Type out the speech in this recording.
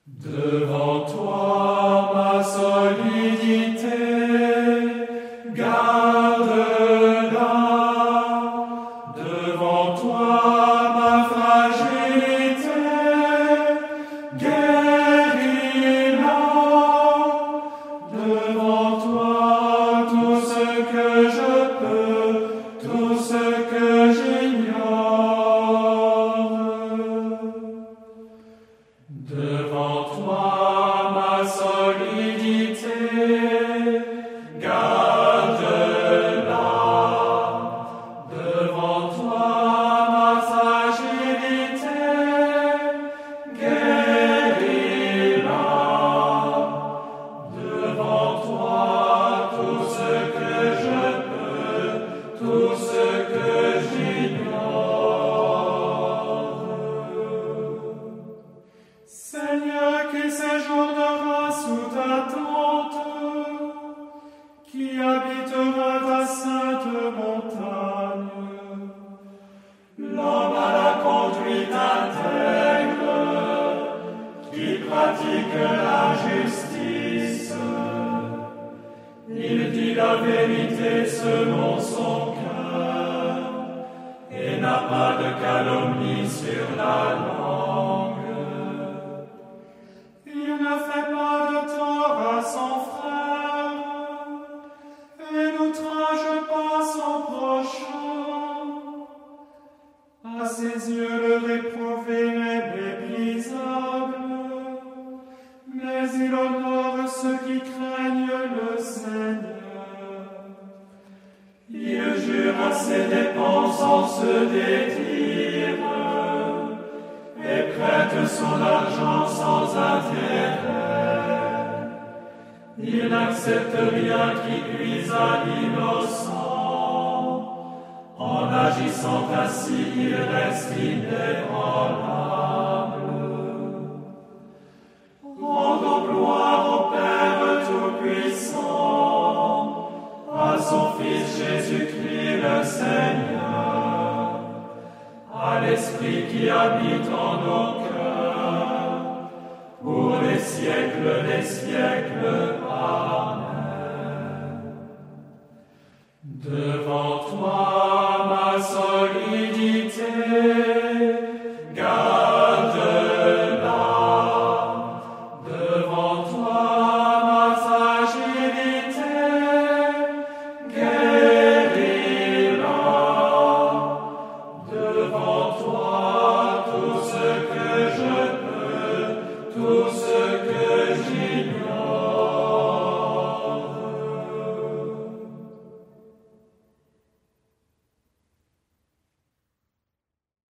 Devant toi, ma solidité, garde-la. Devant toi, ma fragilité, guéris-la. Devant toi, tout ce que je peux, tout ce que j'ignore. Devant toi, ma solidité, garde-la. Devant toi, ma fragilité, guéris-la. Devant toi, tout ce que je peux, tout ce que j'ignore. Seigneur, qui séjournera sous ta tente, qui habitera ta sainte montagne. L'homme à la conduite intègre, qui pratique la justice. Il dit la vérité selon son cœur, et n'a pas de calomnie sur la langue. Il ne fait pas de tort à son frère, et n'outrage pas son prochain. À ses yeux, le réprouvé est méprisable, mais il honore ceux qui craignent le Seigneur. Il jure à ses dépens sans se dédire, et prête son argent sans intérêt. Il n'accepte rien qui nuise à l'innocent. En agissant ainsi, il reste inébranlable. Rendons gloire au Père Tout-Puissant, à son Fils Jésus-Christ le Seigneur, à l'Esprit qui habite en nos cœurs, pour les siècles des siècles. Amen. Devant toi, ma solidité, garde-la. Devant toi, ma fragilité, guéris-la. Devant toi, tout ce que je peux, tout ce